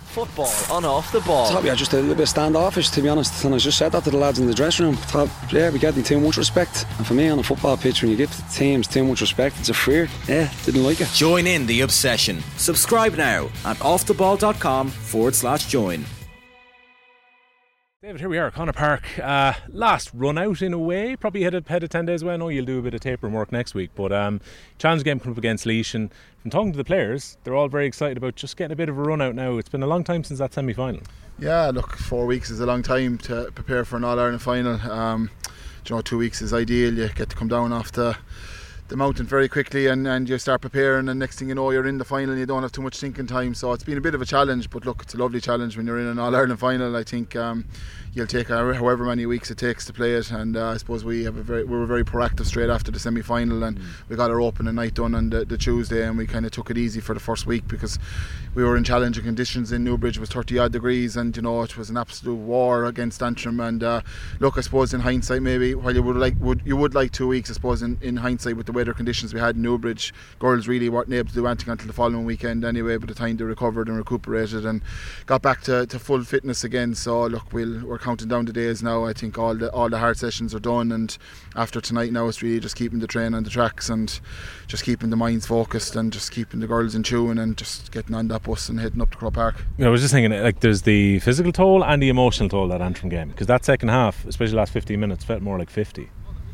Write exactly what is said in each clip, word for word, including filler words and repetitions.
Football on off the ball. Thought we had just a little bit standoffish, to be honest, and I just said that to the lads in the dressing room. Thought, yeah, we getting too much respect, and for me on a football pitch, when you give teams too much respect, it's a fear. Yeah, didn't like it. Join in the obsession. Subscribe now at offtheball.com forward slash join. David, here we are, Connacht Park. Uh, last run out in a way. Probably headed headed ten days away. I know you'll do a bit of tapering work next week, but um, challenge game coming up against Laois, and from talking to the players, they're all very excited about just getting a bit of a run out now. It's been a long time since that semi-final. Yeah, look, four weeks is a long time to prepare for an All-Ireland final. Um, you know, two weeks is ideal. You get to come down off the the mountain very quickly, and, and you start preparing, and next thing you know you're in the final and you don't have too much thinking time. So it's been a bit of a challenge, but look, it's a lovely challenge when you're in an All-Ireland final. I think um, you'll take however many weeks it takes to play it, and uh, I suppose we have a very we were very proactive straight after the semi-final, and mm. we got our opening night done on the, the Tuesday, and we kind of took it easy for the first week because we were in challenging conditions in Newbridge. It was thirty odd degrees, and you know it was an absolute war against Antrim. And uh, look, I suppose in hindsight, maybe while you would like would you would like two weeks, I suppose in, in hindsight with the weather conditions we had in Newbridge, girls really weren't able to do anything until the following weekend anyway. By the time they recovered and recuperated and got back to, to full fitness again, so look, we'll, we're counting down the days now. I think all the all the hard sessions are done, and after tonight now it's really just keeping the train on the tracks and just keeping the minds focused and just keeping the girls in tune and just getting on that bus and heading up to Croke Park. You know, I was just thinking, like, there's the physical toll and the emotional toll that Antrim game, because that second half, especially the last fifteen minutes, felt more like fifty.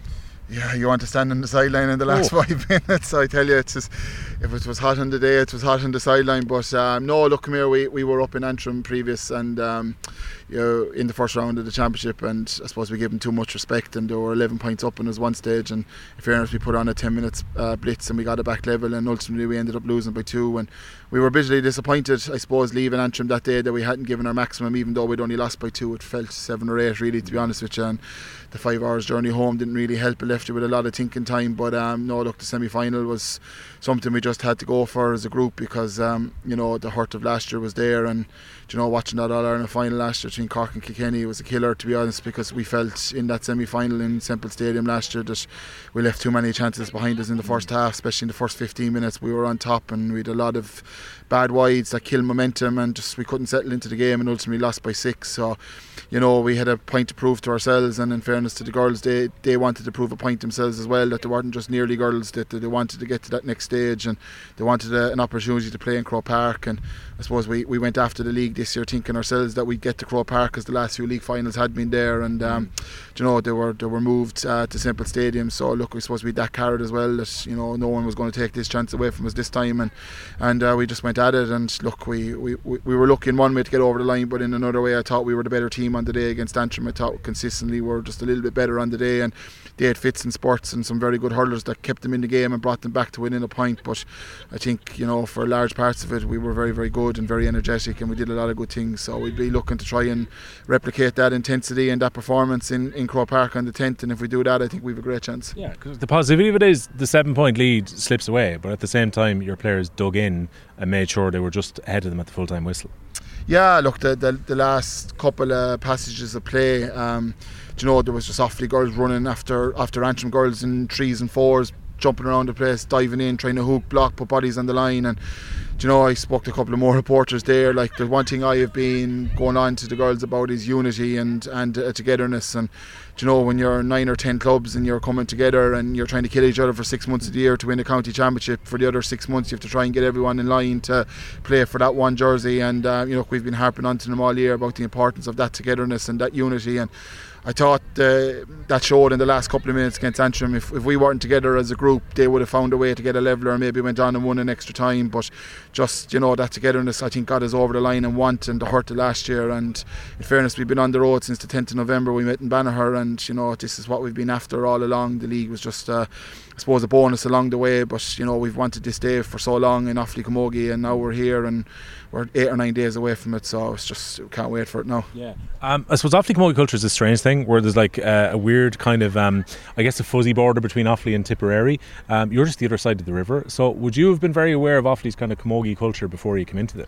Yeah, you want to stand on the sideline in the last oh. five minutes. I tell you, it's just, if it was hot on the day, it was hot on the sideline. But um, no, look, come here, we, we were up in Antrim previous, and um, you know, in the first round of the championship, and I suppose we gave them too much respect, and they were eleven points up in us one stage, and in fairness we put on a ten minutes uh, blitz and we got it back level, and ultimately we ended up losing by two, and we were bitterly disappointed, I suppose, leaving Antrim that day, that we hadn't given our maximum. Even though we'd only lost by two, it felt seven or eight really, to be honest with you, and the five hours journey home didn't really help. It left you with a lot of thinking time. But um, no, look, the semi-final was something we just had to go for as a group, because um, you know, the hurt of last year was there, and you know, watching that All-Ireland final last year between Cork and Kilkenny was a killer, to be honest, because we felt in that semi-final in Semple Stadium last year that we left too many chances behind us in the first half, especially in the first fifteen minutes. We were on top and we had a lot of bad wides that killed momentum, and just we couldn't settle into the game, and ultimately lost by six. So you know, we had a point to prove to ourselves, and in fairness to the girls, they, they wanted to prove a point themselves as well, that they weren't just nearly girls, that they wanted to get to that next stage, and they wanted a, an opportunity to play in Croke Park. And I suppose we, we went after the league this year thinking ourselves that we'd get to Croke Park, because the last few league finals had been there, and um, you know, they were they were moved uh, to Semple Stadium. So look, we supposed to be that carried as well, that you know, no one was going to take this chance away from us this time, and and uh, we just went at it. And look, we, we, we were lucky in one way to get over the line, but in another way I thought we were the better team on the day against Antrim. I thought consistently we were just a little bit better on the day, and they had fits and spurts and some very good hurlers that kept them in the game and brought them back to winning a point. But I think, you know, for large parts of it we were very very good and very energetic, and we did a lot of good things. So we'd be looking to try and replicate that intensity and that performance in, in Croke Park on the tenth, and if we do that, I think we have a great chance. Yeah, because the positivity of it is the seven point lead slips away, but at the same time your players dug in and made sure they were just ahead of them at the full time whistle. Yeah, look, the, the the last couple of passages of play, um, you know, there was just Offaly girls running after after Antrim girls in threes and fours, jumping around the place, diving in, trying to hook, block, put bodies on the line. And you know, I spoke to a couple of more reporters there. Like, the one thing I have been going on to the girls about is unity and and uh, togetherness. And you know, when you're nine or ten clubs and you're coming together and you're trying to kill each other for six months of the year to win a county championship, for the other six months you have to try and get everyone in line to play for that one jersey. And uh, you know, we've been harping on to them all year about the importance of that togetherness and that unity. And I thought uh, that showed in the last couple of minutes against Antrim. If, if we weren't together as a group, they would have found a way to get a leveller and maybe went on and won an extra time. But just, you know, that togetherness, I think, got us over the line and want and the hurt of last year. And in fairness, we've been on the road since the tenth of November. We met in Banagher, and you know, this is what we've been after all along. The league was just uh, I suppose a bonus along the way, but you know, we've wanted this day for so long in Offaly Camogie, and now we're here and we're eight or nine days away from it, so it's just, we can't wait for it now. Yeah, um, I suppose Offaly Camogie culture is a strange thing, where there's like uh, a weird kind of um, I guess a fuzzy border between Offaly and Tipperary. Um, you're just the other side of the river, so would you have been very aware of Offaly's kind of Camogie culture before you came into this?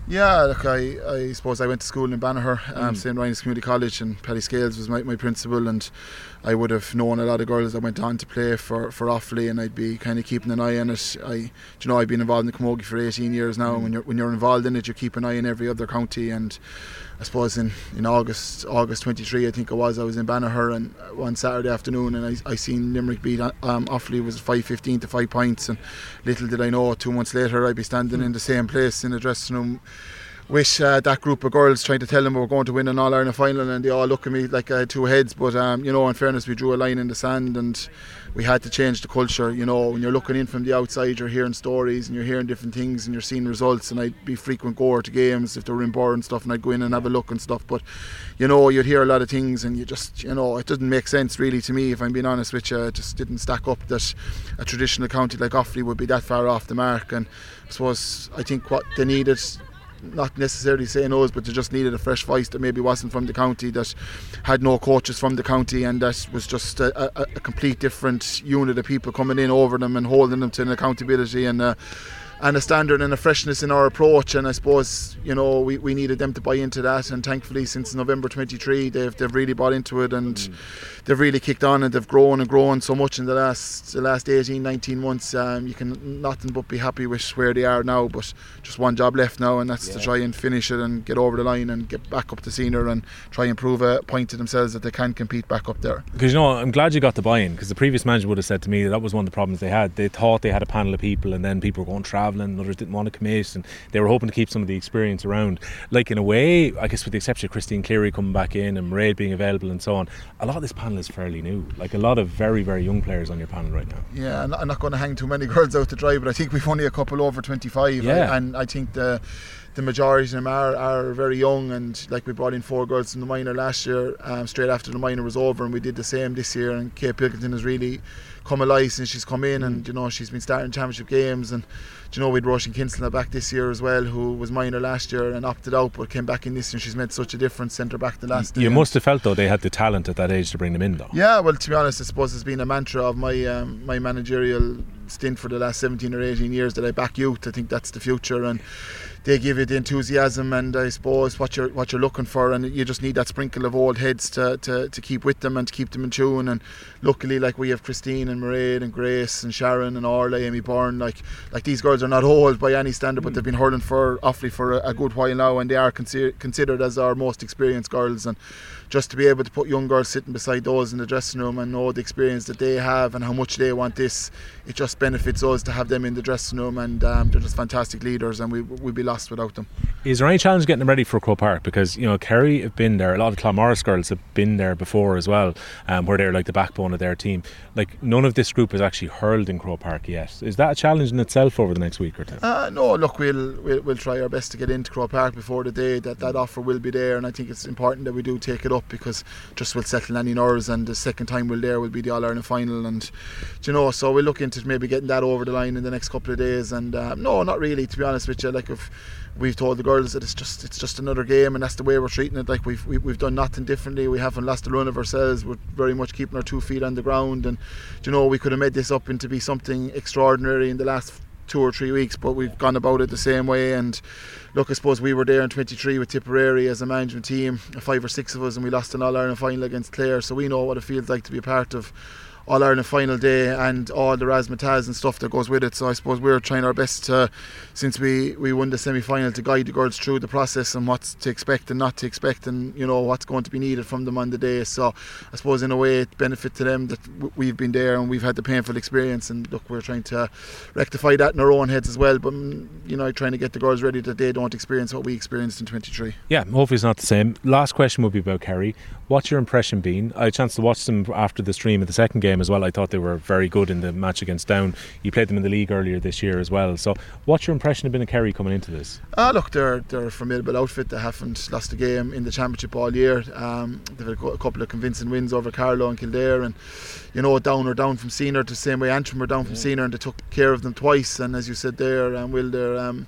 Yeah, look, I, I suppose I went to school in Banagher, um, Mm. Saint Ryan's Community College, and Paddy Scales was my, my principal, and I would have known a lot of girls that went on to play for, for Offaly, and I'd be kind of keeping an eye on it. I, do you know, I've been involved in the Camogie for eighteen years now, and when you're when you're involved in it, you keep an eye on every other county. And I suppose in, in August August twenty-three, I think it was, I was in Banagher, and one Saturday afternoon, and I I seen Limerick beat um, Offaly. Was five fifteen to five points, and little did I know, two months later I'd be standing mm. in the same place in the dressing room with uh, that group of girls, trying to tell them we were going to win an All-Ireland final, and they all look at me like I had two heads. But um, you know, in fairness, we drew a line in the sand, and we had to change the culture. You know, when you're looking in from the outside, you're hearing stories and you're hearing different things and you're seeing results. And I'd be frequent goer to games if they were in Borough and stuff, and I'd go in and have a look and stuff. But you know, you'd hear a lot of things, and you just, you know, it doesn't make sense really to me, if I'm being honest with you. It just didn't stack up that a traditional county like Offaly would be that far off the mark. And I suppose I think what they needed, not necessarily saying those, but they just needed a fresh voice that maybe wasn't from the county, that had no coaches from the county, and that was just a, a, a complete different unit of people coming in over them and holding them to an accountability and a, and a standard and a freshness in our approach. And I suppose, you know, we, we needed them to buy into that, and thankfully since November twenty-three they've they've really bought into it, and mm. they've really kicked on, and they've grown and grown so much in the last the last eighteen, nineteen months. Um, you can nothing but be happy with where they are now, but just one job left now, and that's yeah. to try and finish it and get over the line and get back up to senior and try and prove a point to themselves that they can compete back up there. Because, you know, I'm glad you got the buy-in, because the previous manager would have said to me that, that was one of the problems they had. They thought they had a panel of people, and then people were going travelling, others didn't want to commit, and they were hoping to keep some of the experience around. Like, in a way, I guess with the exception of Christine Cleary coming back in and Mairead being available and so on, a lot of this panel is fairly new. Like, a lot of very, very young players on your panel right now. Yeah, I'm not going to hang too many girls out to dry, but I think we've only a couple over twenty-five. Yeah. And I think the the majority of them are, are very young, and like we brought in four girls from the minor last year, um, straight after the minor was over, and we did the same this year. And Kate Pilkington has really come alive since she's come in, and you know, she's been starting championship games. And you know, we'd Roisin Kinsella back this year as well, who was minor last year and opted out but came back in this year, and she's made such a difference centre back the last you day. Must have felt though they had the talent at that age to bring them in though. Yeah, well, to be honest, I suppose it's been a mantra of my um, my managerial stint for the last seventeen or eighteen years that I back youth. I think that's the future, and they give you the enthusiasm and I suppose what you're what you're looking for, and you just need that sprinkle of old heads to, to, to keep with them and to keep them in tune. And luckily, like, we have Christine and Mairead and Grace and Sharon and Orla, Amy Byrne, like like these girls are not old by any standard, but they've been hurling for Offaly for a, a good while now, and they are consider, considered as our most experienced girls. And just to be able to put young girls sitting beside those in the dressing room and know the experience that they have and how much they want this, it just benefits us to have them in the dressing room. And um, they're just fantastic leaders, and we, we'd be lost without them. Is there any challenge getting them ready for Croke Park? Because, you know, Kerry have been there, a lot of Clonmorris girls have been there before as well, um, where they're like the backbone of their team. Like, none of this group has actually hurled in Croke Park yet. Is that a challenge in itself over the next week or two? Uh, no, look, we'll, we'll we'll try our best to get into Croke Park before the day that that offer will be there, and I think it's important that we do take it up, because just will settle any nerves, and the second time we're there will be the All-Ireland final. And you know, so we'll look into maybe getting that over the line in the next couple of days. And uh, no, not really, to be honest with you. Like, if we've told the girls that it's just it's just another game, and that's the way we're treating it. Like, we've we've done nothing differently. We haven't lost the run of ourselves. We're very much keeping our two feet on the ground, and you know, we could have made this up into be something extraordinary in the last two or three weeks, but we've gone about it the same way. And look, I suppose we were there in twenty-three with Tipperary as a management team, five or six of us, and we lost an All-Ireland final against Clare, so we know what it feels like to be a part of All-Ireland final day and all the razzmatazz and stuff that goes with it. So I suppose we're trying our best to, since we, we won the semi-final, to guide the girls through the process and what's to expect and not to expect, and you know, what's going to be needed from them on the day. So I suppose in a way it benefit to them that w- we've been there and we've had the painful experience, and look, we're trying to rectify that in our own heads as well, but you know, trying to get the girls ready that they don't experience what we experienced in twenty-three. Yeah, hopefully it's not the same. Last question will be about Kerry. What's your impression been? I had a chance to watch them after the stream of the second game as well. I thought they were very good in the match against Down. You played them in the league earlier this year as well. So what's your impression of been a Kerry coming into this? Uh, look, they're, they're a formidable outfit. They haven't lost a game in the championship all year. Um, they've had a couple of convincing wins over Carlow and Kildare, and you know, Down are down from senior the same way Antrim were down from yeah. senior, and they took care of them twice. And as you said there, um, Will, they're um,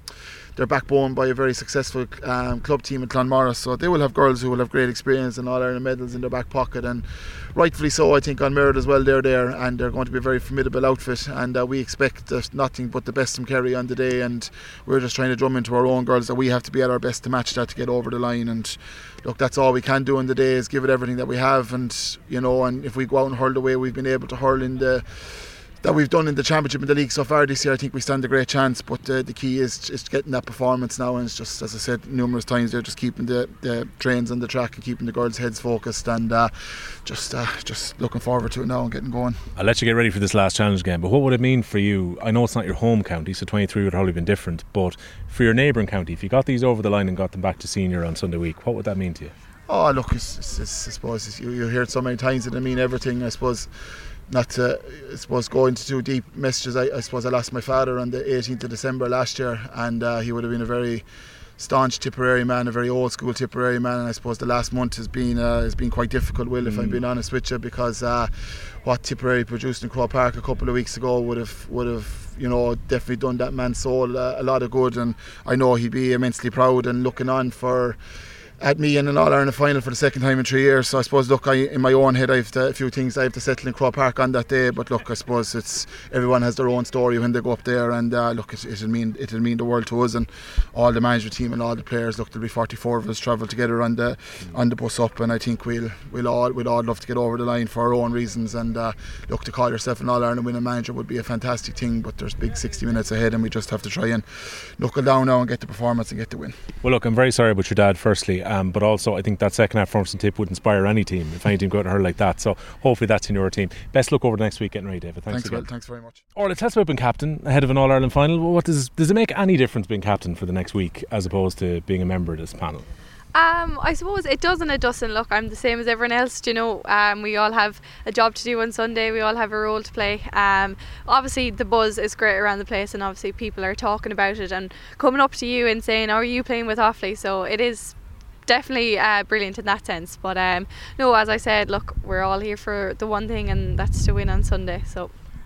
they're backboned by a very successful um, club team at Clonmorris, so they will have girls who will have great experience and All-Ireland medals in their back pocket, and rightfully so. I think on merit as well, they're there and they're going to be a very formidable outfit, and uh, we expect uh, nothing but the best from Kerry on the day, and we're just trying to drum into our own girls that we have to be at our best to match that to get over the line. And look, that's all we can do in the day, is give it everything that we have, and you know, and if we go out and hurl the way we've been able to hurl in the that we've done in the championship and the league so far this year, I think we stand a great chance. But uh, the key is is getting that performance now, and it's just, as I said numerous times, they're just keeping the, the trains on the track and keeping the girls' heads focused, and uh, just uh, just looking forward to it now and getting going. I'll let you get ready for this last challenge game, but what would it mean for you? I know it's not your home county, so twenty-three would have probably been different, but for your neighbouring county, if you got these over the line and got them back to senior on Sunday week, what would that mean to you? Oh, look, it's, it's, it's, I suppose it's, you, you hear it so many times that I mean everything. I suppose not to, I suppose, go into too deep messages. I, I suppose I lost my father on the eighteenth of December last year, and uh, he would have been a very staunch Tipperary man, a very old school Tipperary man, and I suppose the last month has been uh, has been quite difficult, Will, if mm. I'm being honest with you, because uh, what Tipperary produced in Croke Park a couple of weeks ago would have would have you know definitely done that man's soul uh, a lot of good, and I know he'd be immensely proud and looking on for at me in an All-Ireland final for the second time in three years. So I suppose, look, I, in my own head I have to, a few things I have to settle in Croke Park on that day, but look, I suppose it's everyone has their own story when they go up there, and uh, look, it, it'll mean it'll mean the world to us, and all the management team and all the players. Look, there'll be forty-four of us travel together on the on the bus up, and I think we'll we'll all we'll all love to get over the line for our own reasons, and uh, look, to call yourself an All-Ireland winning manager would be a fantastic thing, but there's big sixty minutes ahead, and we just have to try and knuckle down now and get the performance and get the win. Well, look, I'm very sorry about your dad firstly, um, but also I think that second half performance in Tip would inspire any team, if any team go out and hurl like that, so hopefully that's in your team. Best luck over the next week getting ready, David. Thanks, thanks again. Well, thanks very much. Orla, tell us about being captain ahead of an All-Ireland final. What does does it make any difference being captain for the next week as opposed to being a member of this panel? Um, I suppose it does and it doesn't. Look, I'm the same as everyone else, you know. Um, we all have a job to do on Sunday, we all have a role to play. Um, obviously the buzz is great around the place, and obviously people are talking about it and coming up to you and saying, "Are you playing with Offaly?" So it is definitely uh, brilliant in that sense, but um, no, as I said, look, we're all here for the one thing, and that's to win on Sunday. So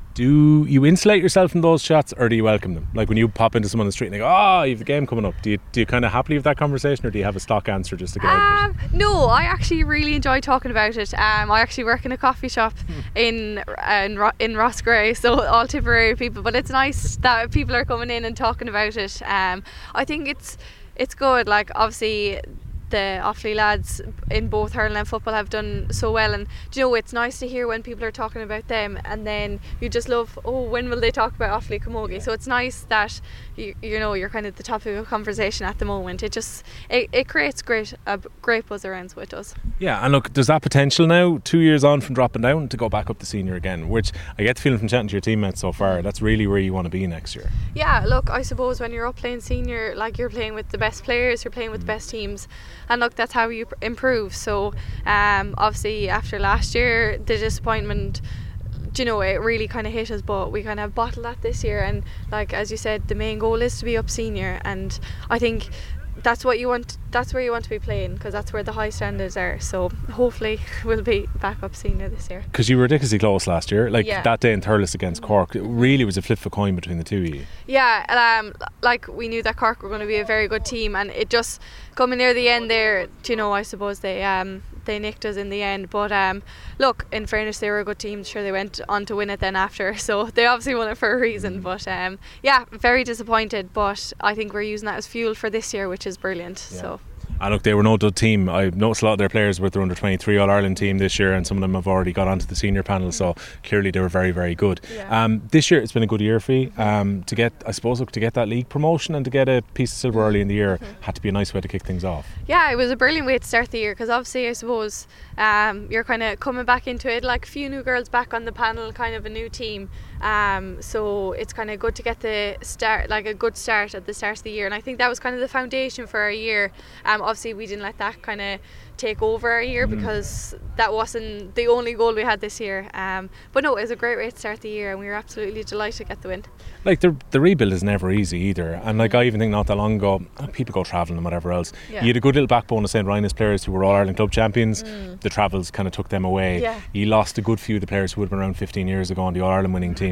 do you insulate yourself from those shots, or do you welcome them? Like when you pop into someone on the street and they go, "Oh, you've a game coming up," do you do you kind of happily have that conversation, or do you have a stock answer just to get out of it? No, I actually really enjoy talking about it. Um, I actually work in a coffee shop in in, Ro- in Rossgrey, so all Tipperary people, but it's nice that people are coming in and talking about it. Um, I think it's it's good. Like obviously the Offaly lads in both hurling and football have done so well, and do you know, it's nice to hear when people are talking about them, and then you just love, oh, when will they talk about Offaly Camogie? So it's nice that you you know you're kind of the topic of conversation at the moment. It just it, it creates great a great buzz around, so it does. Yeah, and look, there's that potential now, two years on from dropping down, to go back up to senior again, which I get the feeling from chatting to your teammates so far, that's really where you want to be next year. Yeah, look, I suppose when you're up playing senior, like, you're playing with the best players, you're playing with the best teams, and look, that's how you improve. So um, obviously after last year, the disappointment, you know, it really kind of hit us, but we kind of bottled that this year, and like as you said, the main goal is to be up senior, and I think that's what you want, that's where you want to be playing, because that's where the high standards are. So hopefully we'll be back up senior this year, because you were ridiculously close last year, like yeah. that day in Thurles against Cork, it really was a flip of a coin between the two of you. Yeah, um, like we knew that Cork were going to be a very good team, and it just coming near the end there, you know, I suppose they um they nicked us in the end, but um look, in fairness, they were a good team. Sure, they went on to win it then after, so they obviously won it for a reason. But um yeah, very disappointed, but I think we're using that as fuel for this year, which is brilliant. Yeah. So and look, they were no dud team. I noticed a lot of their players were their under twenty-three All-Ireland team this year, and some of them have already got onto the senior panel, so clearly they were very, very good. Yeah. Um, this year it's been a good year for you. Um, to get, I suppose, look, to get that league promotion and to get a piece of silver early in the year mm-hmm. had to be a nice way to kick things off. Yeah, it was a brilliant way to start the year, because obviously I suppose um, you're kind of coming back into it, like a few new girls back on the panel, kind of a new team. Um, so it's kind of good to get the start, like a good start at the start of the year, and I think that was kind of the foundation for our year. Um, obviously we didn't let that kind of take over our year, mm-hmm. because that wasn't the only goal we had this year. Um, but no, it was a great way to start the year, and we were absolutely delighted to get the win. Like the the rebuild is never easy either, and like I even think not that long ago, people go travelling and whatever else. Yeah. You had a good little backbone of Saint Ryan's players who were All Ireland club champions. Mm. The travels kind of took them away. Yeah. You lost a good few of the players who would have been around fifteen years ago on the All Ireland winning team.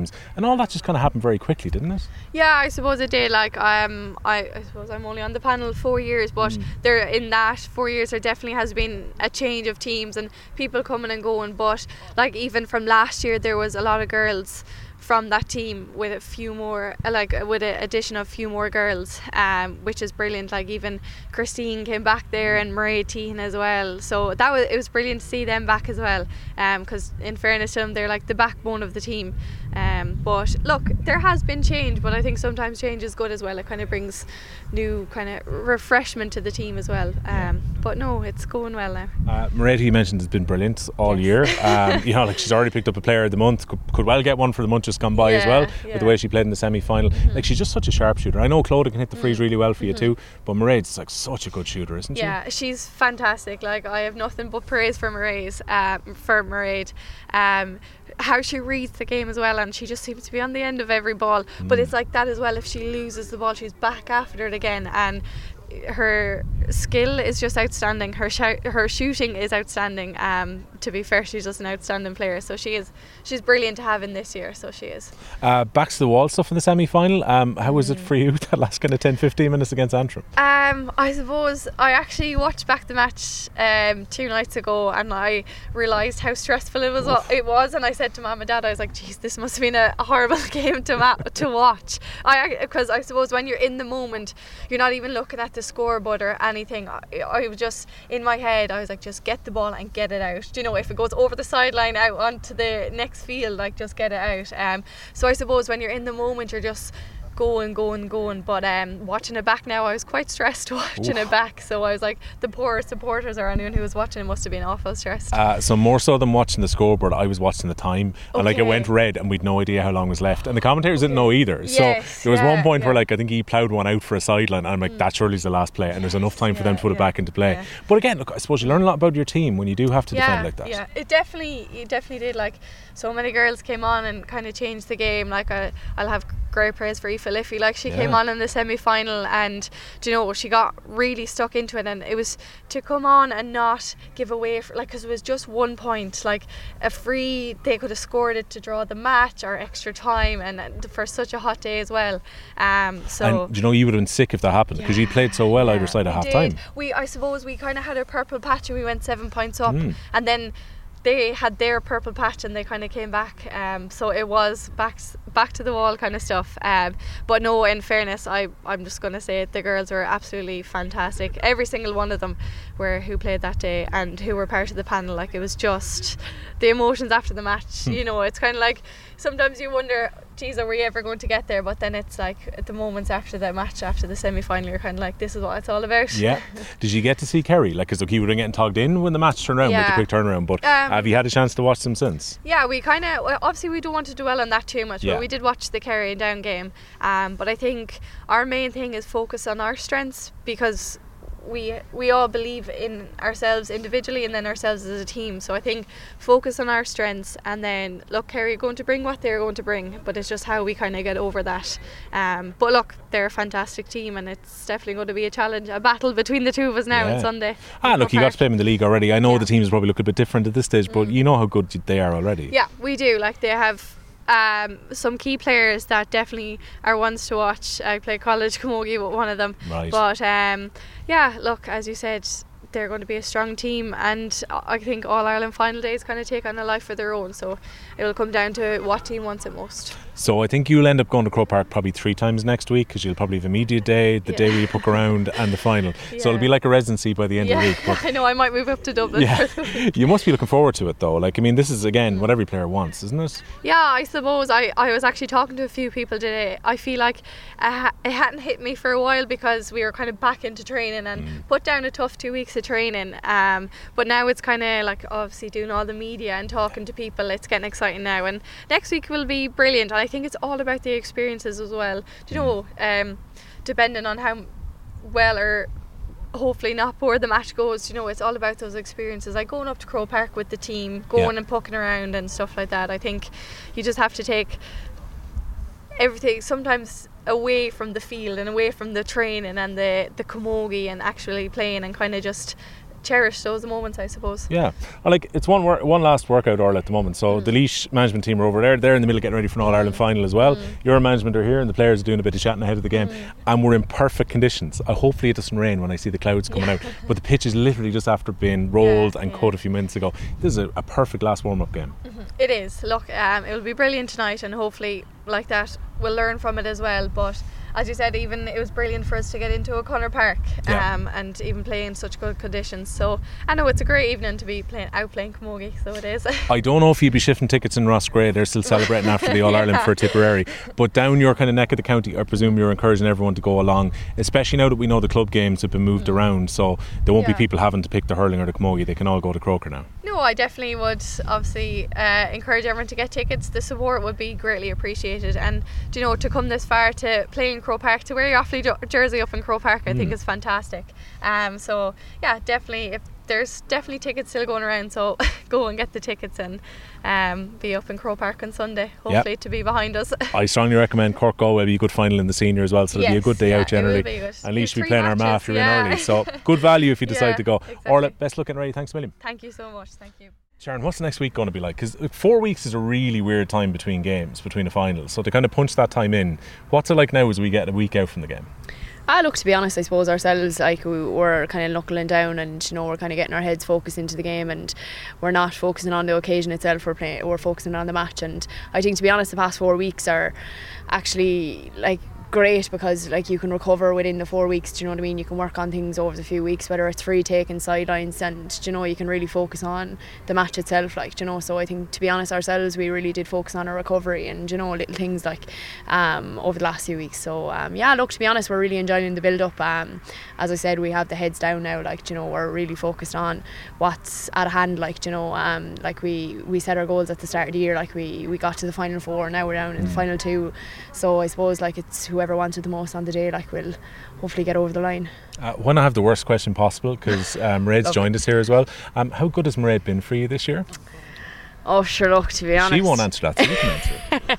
teams, and all that just kind of happened very quickly, didn't it? Yeah, I suppose it did. Like, um, I, I suppose I'm only on the panel four years, but mm. there in that four years there definitely has been a change of teams and people coming and going. But like even from last year, there was a lot of girls from that team with a few more, like with an addition of a few more girls, um, which is brilliant. Like even Christine came back there and Maria Tehan as well. So that was it was brilliant to see them back as well. Because um, in fairness to them, they're like the backbone of the team. Um, but look, there has been change, but I think sometimes change is good as well. It kind of brings new kind of refreshment to the team as well. Um, but no, it's going well now. Uh, Maria, you mentioned, has been brilliant all yes. year. Um, you know, like she's already picked up a player of the month. Could, could well get one for the month just gone by yeah, as well, yeah. with the way she played in the semi-final. Mm-hmm. Like she's just such a sharpshooter. I know Clodagh can hit the frees mm-hmm. really well for you mm-hmm. too, but Mairead's like such a good shooter, isn't yeah, she? Yeah, she's fantastic. Like I have nothing but praise for Mairead, um, for Mairead. Um, how she reads the game as well, and she just seems to be on the end of every ball. Mm. But it's like that as well. If she loses the ball, she's back after it again, and her skill is just outstanding. Her sh- her shooting is outstanding. Um, to be fair, she's just an outstanding player. So she is she's brilliant to have in this year. So she is. Uh, back to the wall stuff in the semi-final. Um, how was mm. it for you that last kind of ten fifteen minutes against Antrim? Um, I suppose I actually watched back the match um, two nights ago, and I realised how stressful it was. Oof. It was, and I said to Mum and Dad, I was like, "Geez, this must have been a horrible game to ma- to watch." I because I suppose when you're in the moment, you're not even looking at the scoreboard or anything. I, I was just in my head, I was like, just get the ball and get it out. Do you know, if it goes over the sideline out onto the next field, like just get it out. Um, so I suppose when you're in the moment, you're just going, going, going. But um, watching it back now, I was quite stressed watching Oof. it back. So I was like, the poor supporters or anyone who was watching it must have been awful stressed. Uh, so more so than watching the scoreboard, I was watching the time, and okay. like it went red, and we'd no idea how long was left, and the commentators okay. didn't know either. So yes, there was yeah, one point yeah. where like I think he ploughed one out for a sideline, and I'm like, mm. that surely's the last play, and there's enough time for yeah, them to put yeah, it back into play. Yeah. But again, look, I suppose you learn a lot about your team when you do have to yeah, defend like that. Yeah, it definitely, it definitely did. Like so many girls came on and kind of changed the game. Like I, I'll have great praise for Aoife Liffey. Like she yeah. came on in the semi-final, and do you know, she got really stuck into it, and it was to come on and not give away for, like, because it was just one point, like a free, they could have scored it to draw the match or extra time, and, and for such a hot day as well. Um, so and do you know, you would have been sick if that happened, because yeah, you played so well yeah, either side at half time. We, I suppose we kind of had a purple patch and we went seven points up, mm. and then they had their purple patch and they kind of came back, um, so it was back back to the wall kind of stuff. Um, but no, in fairness, I, I'm just going to say it, the girls were absolutely fantastic. Every single one of them were who played that day and who were part of the panel. Like, it was just the emotions after the match. You know, it's kind of like sometimes you wonder, geez, are we ever going to get there? But then it's like at the moments after the match, after the semi-final, you're kind of like, this is what it's all about. Yeah. Did you get to see Kerry? Like, because he would have getting togged in when the match turned around yeah. with the quick turnaround, but um, have you had a chance to watch them since? Yeah, we kind of, obviously we don't want to dwell on that too much, yeah. but we did watch the Kerry and Down game. Um, but I think our main thing is focus on our strengths, because we we all believe in ourselves individually and then ourselves as a team. So I think focus on our strengths, and then look, Kerry are going to bring what they're going to bring, but it's just how we kind of get over that. Um, but look, they're a fantastic team, and it's definitely going to be a challenge, a battle between the two of us now yeah. on Sunday. Ah, look, you got to play them in the league already. I know yeah. the teams probably look a bit different at this stage, but mm. you know how good they are already. Yeah, we do. Like, they have Um, some key players that definitely are ones to watch. I play college camogie with one of them, right. but um, yeah, look, as you said, they're going to be a strong team, and I think All Ireland final days kind of take on a life of their own, so it will come down to what team wants it most. So I think you'll end up going to Croke Park probably three times next week, because you'll probably have a media day, the yeah. day where you puck around, and the final. Yeah. So it'll be like a residency by the end yeah. of the week. But I know, I might move up to Dublin. Yeah. You must be looking forward to it though. Like, I mean, this is again what every player wants, isn't it? Yeah, I suppose. I, I was actually talking to a few people today. I feel like uh, it hadn't hit me for a while, because we were kind of back into training and mm. put down a tough two weeks of training. Um, but now it's kind of like, obviously doing all the media and talking to people, it's getting exciting now, and next week will be brilliant. And I think it's all about the experiences as well. Do you know, um, depending on how well or hopefully not poor the match goes, you know, it's all about those experiences, like going up to Croke Park with the team, going yeah. and pucking around and stuff like that. I think you just have to take everything sometimes away from the field and away from the training and the, the camogie and actually playing, and kind of just cherish those moments, I suppose. Yeah, well, like it's one wor- one last workout Orla at the moment. So Mm. the Laois management team are over there. They're in the middle of getting ready for an All Ireland final as well. Mm. Your management are here, and the players are doing a bit of chatting ahead of the game. Mm. And we're in perfect conditions. Uh, hopefully it doesn't rain when I see the clouds coming Yeah. out. But the pitch is literally just after being rolled Yeah, and yeah. cut a few minutes ago. This is a, a perfect last warm-up game. Mhm. It is. Look, um, it will be brilliant tonight, and hopefully, like that, we'll learn from it as well. But as you said, even it was brilliant for us to get into O'Connor Park, Yeah. um, and even play in such good conditions. So I know it's a great evening to be playing out playing Camogie. So it is. I don't know if you'd be shifting tickets in Rossgrey. They're still celebrating after the All Ireland Yeah. for Tipperary. But down your kind of neck of the county, I presume you're encouraging everyone to go along, especially now that we know the club games have been moved Mm. around. So there won't be Yeah. people having to pick the hurling or the Camogie. They can all go to Croker now. No, I definitely would obviously uh, encourage everyone to get tickets. The support would be greatly appreciated, and do you know, to come this far to play in Croke Park, to wear your Offaly jo- jersey up in Croke Park, I think Mm. is fantastic. Um, so yeah, definitely, if there's definitely tickets still going around, so go and get the tickets and um, be up in Croke Park on Sunday. Hopefully to be behind us. I strongly recommend Cork Galway be a good final in the senior as well, so it'll be a Yes, good day yeah, out it will generally. be good. At least There's we three playing our matches, math if you're yeah. in early. So good value if you decide Yeah, to go. exactly. Orla, best looking ready. Thanks a million. Thank you so much. Thank you. Sharon, what's the next week going to be like? Because four weeks is a really weird time between games, between the finals. So to kind of punch that time in, what's it like now as we get a week out from the game? Ah, look, to be honest, I suppose ourselves, like, we were kind of knuckling down, and you know, we're kind of getting our heads focused into the game, and we're not focusing on the occasion itself. We're playing, we're focusing on the match, and I think, to be honest, the past four weeks are actually like great, because like you can recover within the four weeks. Do you know what I mean? You can work on things over the few weeks, whether it's free taking sidelines, and do you know, you can really focus on the match itself, like, do you know. So I think, to be honest, ourselves, we really did focus on our recovery and, do you know, little things like um, over the last few weeks. So um, yeah, look, to be honest, we're really enjoying the build up. Um, as I said, we have the heads down now, like, do you know, we're really focused on what's at hand, like, do you know, um, like we, we set our goals at the start of the year, like we, we got to the final four, now we're down in the final two. So I suppose, like, it's whoever wanted the most on the day, like, will hopefully get over the line. Uh, when I have the worst question possible, because um, Mairead's Okay. joined us here as well. Um, how good has Mairead been for you this year? Oh, sure, look, to be honest, She won't answer that, so you can answer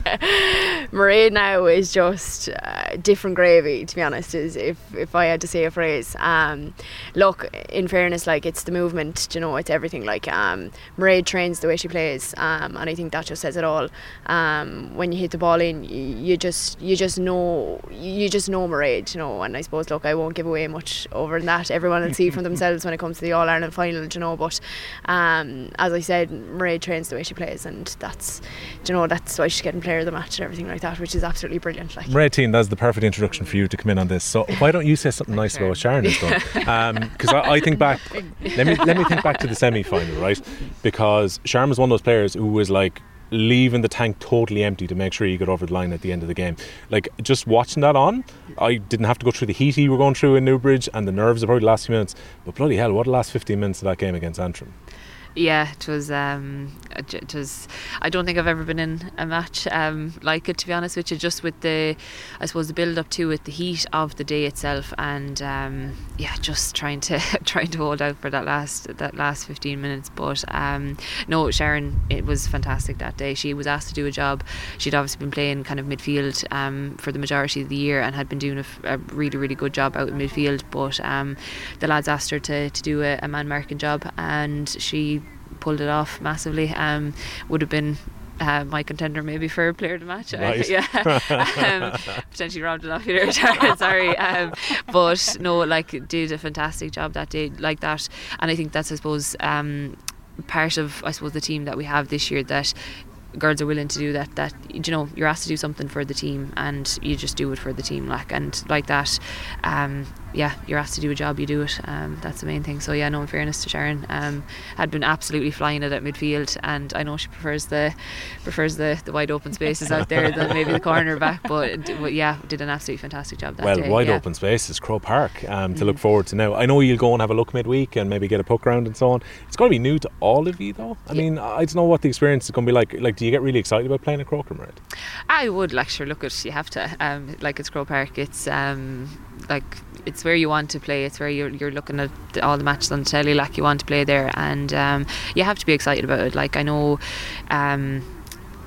it. Mairead now is just uh, different gravy, to be honest, is if, if I had to say a phrase. Um, look, in fairness, like, it's the movement, do you know, it's everything. Like, um, Mairead trains the way she plays, um, and I think that just says it all. Um, when you hit the ball in, you, you just you just know you just know Mairead, you know. And I suppose, look, I won't give away much over than that. Everyone will see for themselves when it comes to the All Ireland final, do you know. But um, as I said, Mairead trains the way she plays, and that's, do you know, that's why she's getting player of the match and everything like that, which is absolutely brilliant. Like, Mairead team, that's the perfect introduction for you to come in on this. So why don't you say something nice about what Sharon has done? Because um, I, I think back, let me let me think back to the semi-final, right? Because Sharon was one of those players who was like leaving the tank totally empty to make sure you got over the line at the end of the game. Like, just watching that on, I didn't have to go through the heat you were going through in Newbridge and the nerves of probably the last few minutes, but bloody hell, what the last fifteen minutes of that game against Antrim. Yeah, it was. Um, it was. I don't think I've ever been in a match um, like it, to be honest with you. Just with the, I suppose, the build up to it, the heat of the day itself, and um, yeah, just trying to trying to hold out for that last that last fifteen minutes. But um, no, Sharon, it was fantastic that day. She was asked to do a job. She'd obviously been playing kind of midfield um, for the majority of the year and had been doing a, a really really good job out in midfield. But um, the lads asked her to to do a, a man marking job, and she pulled it off massively. Um, would have been uh, my contender maybe for player of the match. Right. yeah, um, potentially robbed it off your turn. Sorry, um, but no, like, did a fantastic job that day, like that. And I think that's, I suppose, um, part of, I suppose, the team that we have this year, that girls are willing to do that, that, you know, you're asked to do something for the team and you just do it for the team, like, and like that. Um, yeah, you're asked to do a job, you do it. Um, that's the main thing. So yeah, no, in fairness to Sharon, um, had been absolutely flying it at midfield, and I know she prefers the prefers the, the wide open spaces out there than maybe the corner back, but, but yeah, did an absolutely fantastic job that well, day. Well, wide yeah. open spaces, Croke Park, um, to mm. look forward to now. I know you'll go and have a look midweek and maybe get a puck round and so on. It's going to be new to all of you, though. I yeah. mean, I don't know what the experience is going to be like. Like, do you get really excited about playing at Croker, Mairead? I would, like, sure, look at, you have to. Um, like, it's Croke Park. It's um, like, it's where you want to play. It's where you're you're looking at all the matches on the telly, like, you want to play there, and um, you have to be excited about it. Like, I know, um,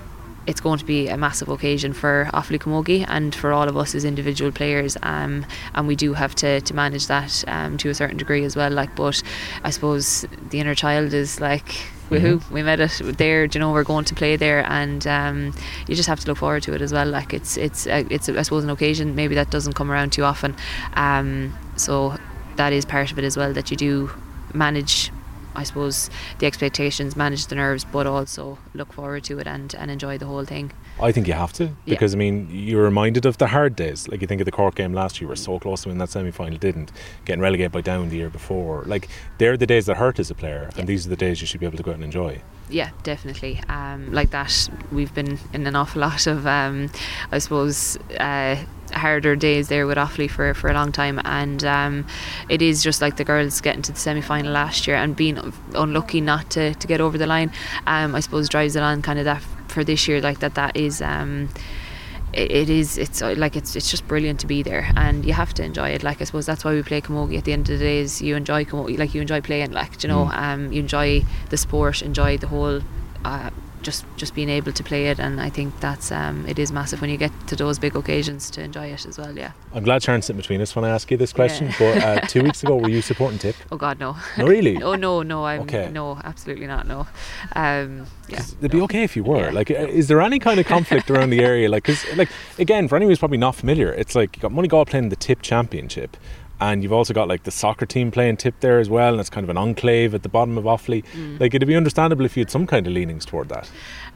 it's going to be a massive occasion for Offaly Camogie and for all of us as individual players, um, and we do have to, to manage that um, to a certain degree as well. Like, but I suppose the inner child is like, woohoo, mm-hmm. we made it there, you know, we're going to play there, and um, you just have to look forward to it as well. Like, it's it's uh, it's I suppose an occasion maybe that doesn't come around too often, um, so that is part of it as well, that you do manage, I suppose, the expectations, manage the nerves, but also look forward to it and, and enjoy the whole thing. I think you have to, because yeah. I mean, you're reminded of the hard days. Like, you think of the Cork game last year, you were so close to winning that semi-final, didn't, getting relegated by Down the year before. Like, they're the days that hurt as a player, yeah. and these are the days you should be able to go out and enjoy. Yeah, definitely. Um, like that, we've been in an awful lot of, um, I suppose, uh, harder days there with Offaly for, for a long time, and um, it is just like the girls getting to the semi-final last year and being unlucky not to, to get over the line. um, I suppose drives it on kind of that for this year, like that that is um, it, it is it's like it's it's just brilliant to be there, and you have to enjoy it. Like, I suppose that's why we play camogie. At the end of the day, is you enjoy camogie, like you enjoy playing, like, you know, mm. um, you enjoy the sport, enjoy the whole uh, just just being able to play it, and I think that's um, it is massive when you get to those big occasions to enjoy it as well. Yeah, I'm glad Sharon's sitting between us when I ask you this question. Yeah. But uh, two weeks ago, were you supporting Tip? Oh God, no. No, really? Oh no, no, I'm okay. no, absolutely not. No. Um, yeah, it'd no. be okay if you were. Yeah. Like, is there any kind of conflict around the area? Like, cause, like again, for anyone who's probably not familiar, it's like you got Moneygall playing the Tip Championship. And you've also got like the soccer team playing Tip there as well, and it's kind of an enclave at the bottom of Offaly. Mm. Like, it'd be understandable if you had some kind of leanings toward that.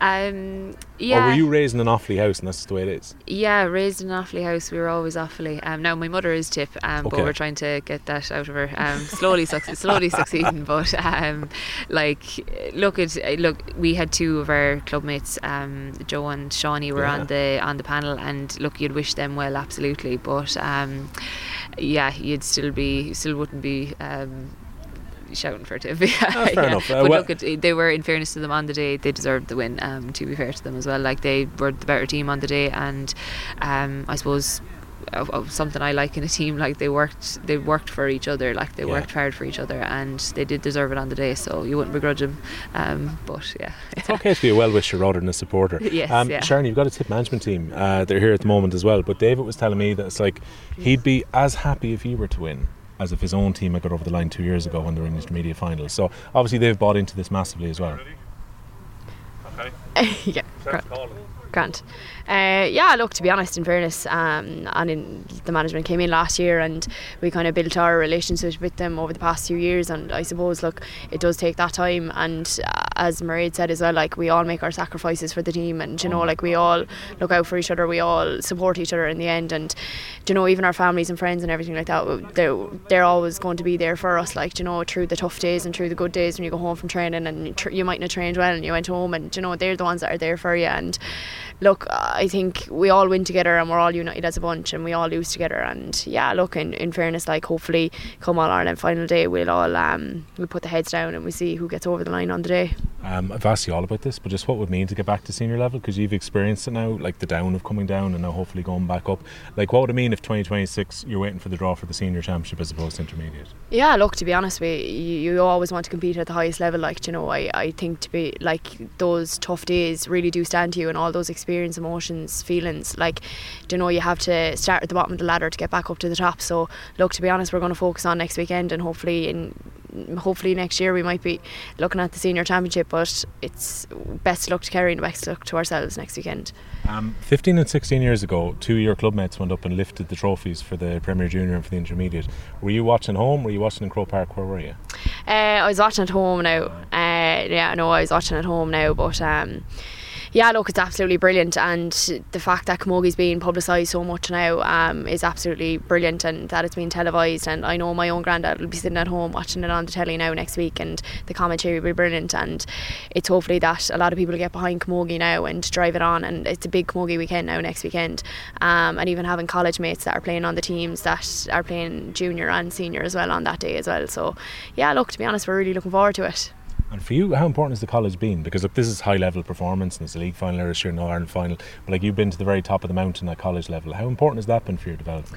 Um, yeah. Or were you raised in an Offaly house and that's just the way it is? Yeah, raised in an Offaly house. We were always Offaly. Um, now my mother is Tip, um, okay. but we're trying to get that out of her. Um, slowly, su- slowly succeeding. But um, like, look at look, we had two of our club mates, um, Joe and Shawnee, were yeah. on the on the panel, and look, you'd wish them well, absolutely. But um, yeah, you'd still be, still wouldn't be. Um, shouting for Tip. Yeah, oh, fair yeah. enough. Uh, but well, look, it, they were, in fairness to them, on the day they deserved the win, um, to be fair to them as well. Like, they were the better team on the day, and um, I suppose of, of something I like in a team, like they worked they worked for each other, like they yeah. worked hard for each other, and they did deserve it on the day, so you wouldn't begrudge them. Um, but yeah, it's okay to be a well-wisher rather than a supporter. Yes, um, yeah. Sharon, you've got a Tip management team. Uh, they're here at the moment as well, but David was telling me that it's like he'd be as happy if you were to win as if his own team had got over the line two years ago when they were in the intermediate finals. So obviously they've bought into this massively as well. Okay. Yeah, Grant. Grant. Uh, yeah, look, to be honest, in fairness, um, and in, the management came in last year, and we kind of built our relationship with them over the past few years, and I suppose, look, it does take that time, and uh, as Mairead said as well, like, we all make our sacrifices for the team, and you know, like, we all look out for each other, we all support each other in the end, and you know, even our families and friends and everything like that, they're, they're always going to be there for us, like, you know, through the tough days and through the good days when you go home from training and you, tr- you might not trained well and you went home, and you know, they're the ones that are there for you. And look, I think we all win together and we're all united as a bunch, and we all lose together. And yeah, look, in, in fairness, like, hopefully come All Ireland final day, we'll all um, we'll put the heads down and we see who gets over the line on the day. Um, I've asked you all about this, but just what it would mean to get back to senior level, because you've experienced it now, like the down of coming down and now hopefully going back up. Like, what would it mean if twenty twenty-six you're waiting for the draw for the senior championship as opposed to intermediate? Yeah, look, to be honest with you, you, you always want to compete at the highest level. Like, you know, I, I think to be like those tough days really do stand to you, and all those experience, emotions, feelings, like, you know, you have to start at the bottom of the ladder to get back up to the top. So look, to be honest, we're going to focus on next weekend, and hopefully in hopefully next year we might be looking at the senior championship, but it's best luck to Kerry and best luck to ourselves next weekend. Um, fifteen and sixteen years ago, two of your club mates went up and lifted the trophies for the Premier Junior and for the Intermediate. Were you watching home? Were you watching in Croke Park? Where were you? Uh, I was watching at home now. Uh, yeah, no, I was watching at home now, but um, yeah, look, it's absolutely brilliant, and the fact that Camogie's being publicised so much now um, is absolutely brilliant, and that it's been televised. And I know my own granddad will be sitting at home watching it on the telly now next week, and the commentary will be brilliant, and it's hopefully that a lot of people get behind Camogie now and drive it on, and it's a big Camogie weekend now next weekend, um, and even having college mates that are playing on the teams that are playing junior and senior as well on that day as well. So yeah, look, to be honest, we're really looking forward to it. And for you, how important has the college been? Because look, this is high level performance, and it's a league final this year, an All Ireland final, but like, you've been to the very top of the mountain at college level. How important has that been for your development?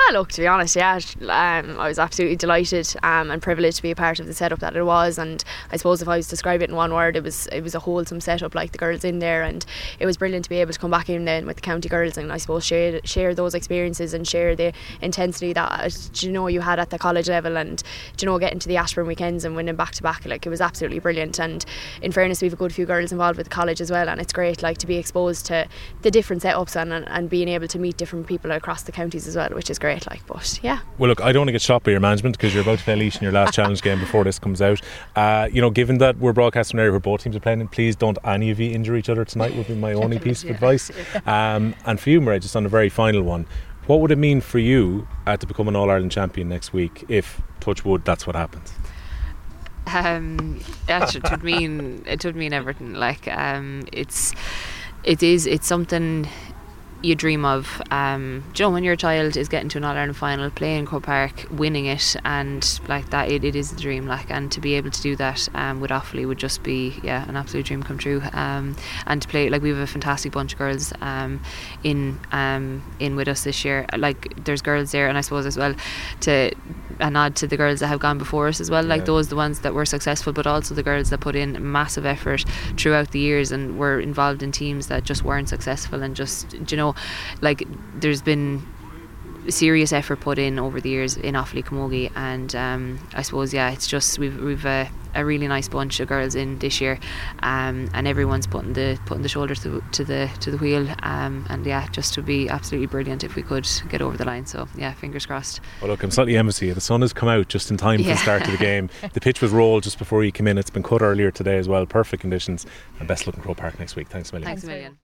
Ah, look, to be honest, yeah, um, I was absolutely delighted um, and privileged to be a part of the setup that it was. And I suppose if I was to describe it in one word, it was it was a wholesome setup, like the girls in there, and it was brilliant to be able to come back in then with the county girls and I suppose share share those experiences and share the intensity that you know you had at the college level, and you know getting to the Ashburn weekends and winning back to back, like it was absolutely brilliant. And in fairness, we have a good few girls involved with the college as well, and it's great like to be exposed to the different setups and, and, and being able to meet different people across the counties as well, which is great. Like, but yeah. Well, look, I don't want to get shot by your management because you're about to play Laois in your last challenge game before this comes out. Uh, you know, given that we're broadcasting an area where both teams are playing, in, please don't any of you injure each other tonight. Would be my only piece of yeah. advice. Um, and for you, Mairead, just on the very final one, what would it mean for you uh, to become an All-Ireland champion next week if, touch wood, that's what happens? Um, yeah, it would mean it would mean everything. Like, um, it's it is it's something you dream of. Um, do you know, when your child is getting to an All-Ireland final, playing Croke Park, winning it, and like that, it, it is a dream. Like, and to be able to do that um, with Offaly would just be yeah an absolute dream come true. Um, and to play, like, we have a fantastic bunch of girls um, in um, in with us this year. Like, there's girls there, and I suppose as well to a nod to the girls that have gone before us as well. Like, yeah. those the ones that were successful, but also the girls that put in massive effort throughout the years and were involved in teams that just weren't successful, and just, you know, like, there's been serious effort put in over the years in Offaly Camogie, and um, I suppose yeah it's just we've we've a, a really nice bunch of girls in this year, um, and everyone's putting the putting the shoulder to, to the to the wheel, um, and yeah, just to be absolutely brilliant if we could get over the line. So yeah, fingers crossed. Well, look, I'm slightly envious of you. The sun has come out just in time for yeah. the start of the game. The pitch was rolled just before you came in. It's been cut earlier today as well. Perfect conditions, and best luck in Croke Park next week. Thanks a million. Thanks a million.